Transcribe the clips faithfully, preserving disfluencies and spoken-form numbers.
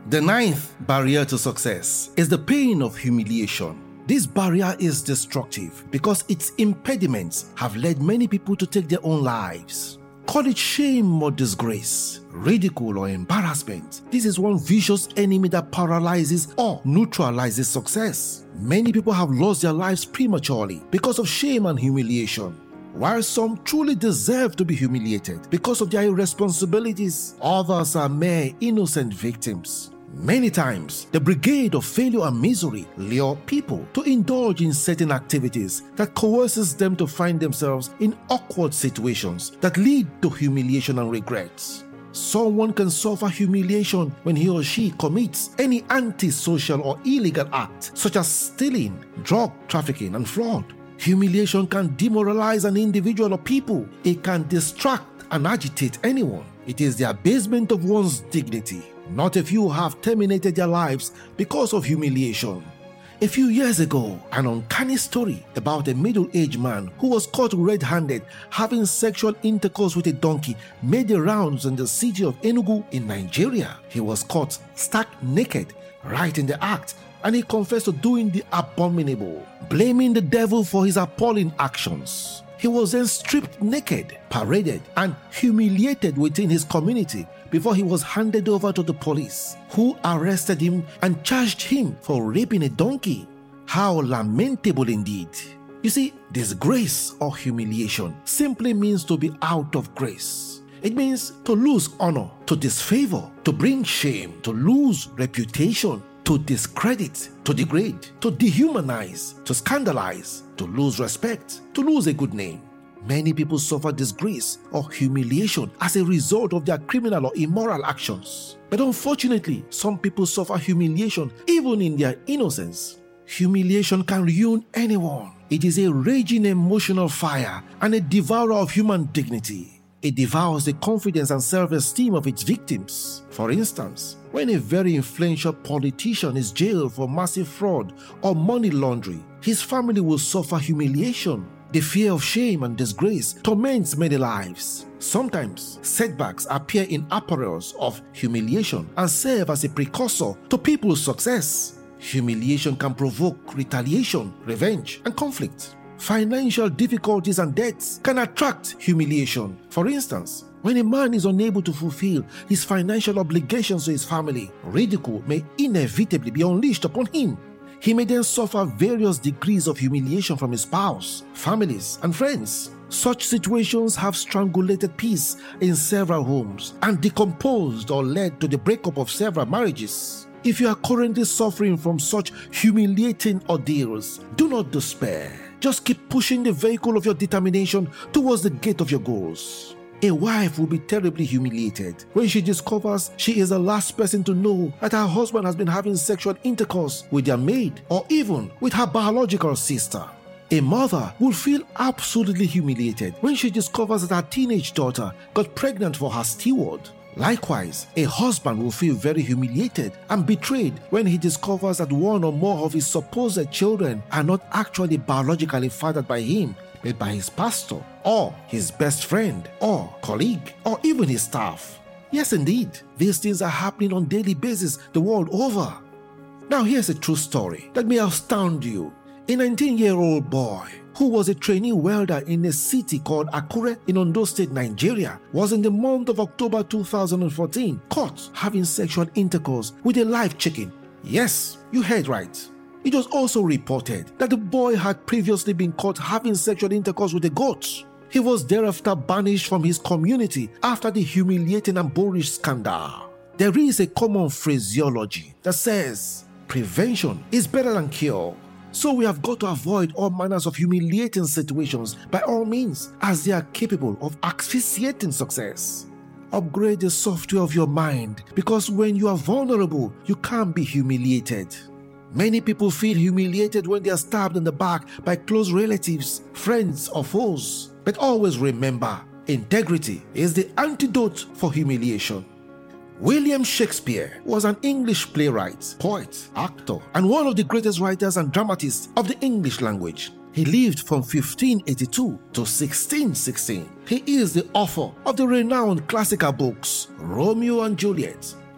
The ninth barrier to success is the pain of humiliation. This barrier is destructive because its impediments have led many people to take their own lives. Call it shame or disgrace, ridicule or embarrassment. This is one vicious enemy that paralyzes or neutralizes success. Many people have lost their lives prematurely because of shame and humiliation. While some truly deserve to be humiliated because of their irresponsibilities, others are mere innocent victims. Many times, the brigade of failure and misery lure people to indulge in certain activities that coerces them to find themselves in awkward situations that lead to humiliation and regrets. Someone can suffer humiliation when he or she commits any antisocial or illegal act such as stealing, drug trafficking, and fraud. Humiliation can demoralize an individual or people. It can distract and agitate anyone. It is the abasement of one's dignity. Not a few have terminated their lives because of humiliation. A few years ago, an uncanny story about a middle-aged man who was caught red-handed having sexual intercourse with a donkey made the rounds in the city of Enugu in Nigeria. He was caught stark naked right in the act, and he confessed to doing the abominable, blaming the devil for his appalling actions. He was then stripped naked, paraded, and humiliated within his community before he was handed over to the police, who arrested him and charged him for raping a donkey. How lamentable indeed. You see, disgrace or humiliation simply means to be out of grace. It means to lose honor, to disfavor, to bring shame, to lose reputation, to discredit, to degrade, to dehumanize, to scandalize, to lose respect, to lose a good name. Many people suffer disgrace or humiliation as a result of their criminal or immoral actions. But unfortunately, some people suffer humiliation even in their innocence. Humiliation can ruin anyone. It is a raging emotional fire and a devourer of human dignity. It devours the confidence and self-esteem of its victims. For instance, when a very influential politician is jailed for massive fraud or money laundering, his family will suffer humiliation. The fear of shame and disgrace torments many lives. Sometimes, setbacks appear in apparels of humiliation and serve as a precursor to people's success. Humiliation can provoke retaliation, revenge, and conflict. Financial difficulties and debts can attract humiliation. For instance, when a man is unable to fulfill his financial obligations to his family, ridicule may inevitably be unleashed upon him. He may then suffer various degrees of humiliation from his spouse, families, and friends. Such situations have strangulated peace in several homes and decomposed or led to the breakup of several marriages. If you are currently suffering from such humiliating ordeals, do not despair. Just keep pushing the vehicle of your determination towards the gate of your goals. A wife will be terribly humiliated when she discovers she is the last person to know that her husband has been having sexual intercourse with their maid or even with her biological sister. A mother will feel absolutely humiliated when she discovers that her teenage daughter got pregnant for her steward. Likewise, a husband will feel very humiliated and betrayed when he discovers that one or more of his supposed children are not actually biologically fathered by him, but by his pastor, or his best friend, or colleague, or even his staff. Yes, indeed, these things are happening on a daily basis the world over. Now here's a true story that may astound you. A nineteen-year-old boy who was a trainee welder in a city called Akure in Ondo State, Nigeria, was in the month of October two thousand fourteen caught having sexual intercourse with a live chicken. Yes, you heard right. It was also reported that the boy had previously been caught having sexual intercourse with a goat. He was thereafter banished from his community after the humiliating and boorish scandal. There is a common phraseology that says, prevention is better than cure. So we have got to avoid all manners of humiliating situations by all means, as they are capable of asphyxiating success. Upgrade the software of your mind, because when you are vulnerable, you can't be humiliated. Many people feel humiliated when they are stabbed in the back by close relatives, friends, or foes. But always remember, integrity is the antidote for humiliation. William Shakespeare was an English playwright, poet, actor, and one of the greatest writers and dramatists of the English language. He lived from fifteen eighty-two to sixteen sixteen. He is the author of the renowned classical books Romeo and Juliet,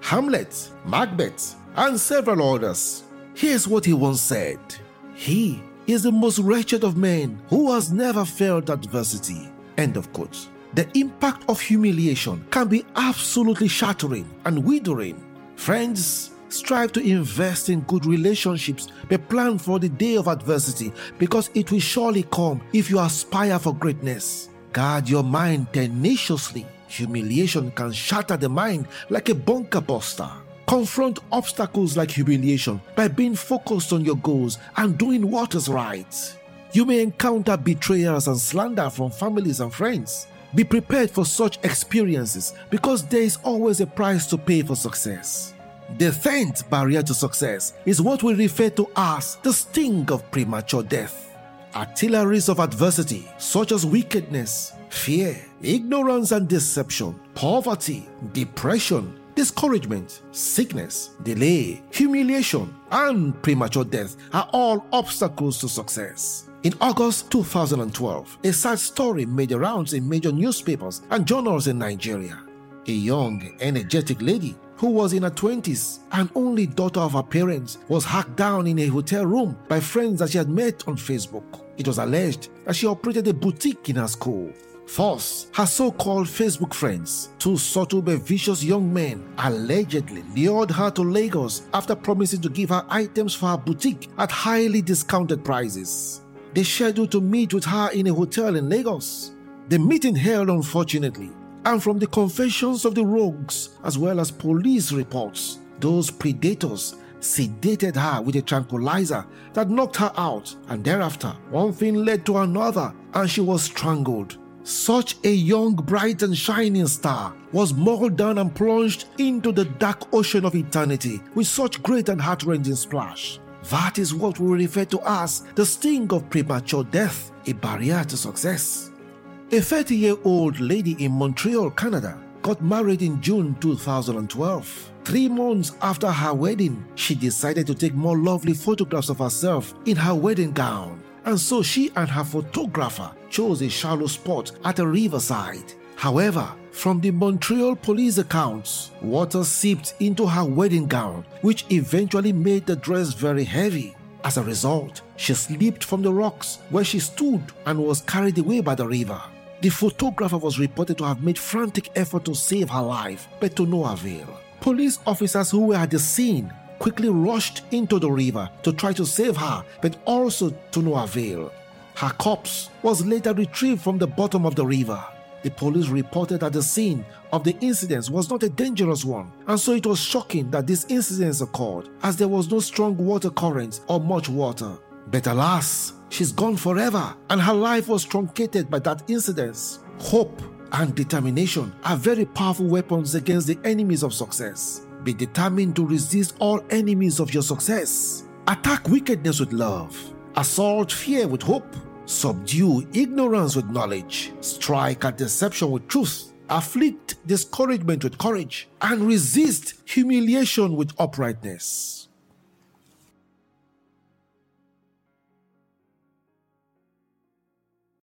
Hamlet, Macbeth, and several others. Here's what he once said: "He is the most wretched of men who has never felt adversity." End of quote. The impact of humiliation can be absolutely shattering and withering. Friends, strive to invest in good relationships, but plan for the day of adversity, because it will surely come if you aspire for greatness. Guard your mind tenaciously. Humiliation can shatter the mind like a bunker buster. Confront obstacles like humiliation by being focused on your goals and doing what is right. You may encounter betrayals and slander from families and friends. Be prepared for such experiences, because there is always a price to pay for success. The tenth barrier to success is what we refer to as the sting of premature death. Artilleries of adversity, such as wickedness, fear, ignorance and deception, poverty, depression, discouragement, sickness, delay, humiliation, and premature death are all obstacles to success. In August two thousand twelve, a sad story made the rounds in major newspapers and journals in Nigeria. A young, energetic lady who was in her twenties and only daughter of her parents was hacked down in a hotel room by friends that she had met on Facebook. It was alleged that she operated a boutique in her school. First, her so-called Facebook friends, two subtle but vicious young men, allegedly lured her to Lagos after promising to give her items for her boutique at highly discounted prices. They scheduled to meet with her in a hotel in Lagos. The meeting held unfortunately, and from the confessions of the rogues as well as police reports, those predators sedated her with a tranquilizer that knocked her out, and thereafter one thing led to another and she was strangled. Such a young, bright and shining star was mauled down and plunged into the dark ocean of eternity with such great and heart-rending splash. That is what we refer to as the sting of premature death, a barrier to success. A thirty-year-old lady in Montreal, Canada, got married in June two thousand twelve. Three months after her wedding, she decided to take more lovely photographs of herself in her wedding gown, and so she and her photographer chose a shallow spot at a riverside. However, from the Montreal police accounts, water seeped into her wedding gown, which eventually made the dress very heavy. As a result, she slipped from the rocks where she stood and was carried away by the river. The photographer was reported to have made frantic effort to save her life, but to no avail. Police officers who were at the scene quickly rushed into the river to try to save her, but also to no avail. Her corpse was later retrieved from the bottom of the river. The police reported that the scene of the incident was not a dangerous one, and so it was shocking that this incident occurred, as there was no strong water current or much water. But alas, she's gone forever, and her life was truncated by that incident. Hope and determination are very powerful weapons against the enemies of success. Be determined to resist all enemies of your success. Attack wickedness with love. Assault fear with hope. Subdue ignorance with knowledge. Strike at deception with truth. Afflict discouragement with courage. And resist humiliation with uprightness.